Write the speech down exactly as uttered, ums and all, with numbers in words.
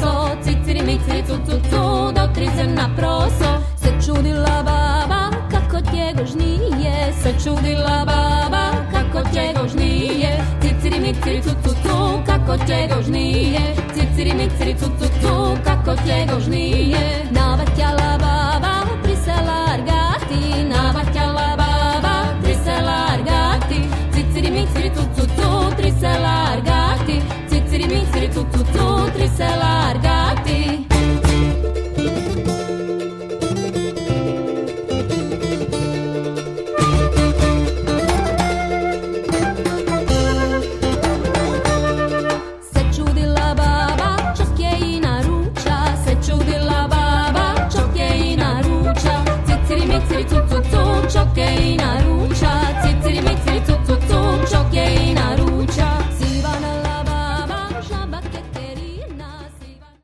proso, ciciri miciri cu cu cu, do tri se na proso. Se čudila baba kako tjegož nije, se čudila baba kako tjegož nije. Ciciri miciri cu cu cu, kako tjegož nije, ciciri miciri cu cu cu, kako tjegož nije. Navatjala baba tri se largati, navatjala baba tri se largati, ciciri miciri cu cu cu, tri se largati, ciciri miciri cu cu cu, tri se largati.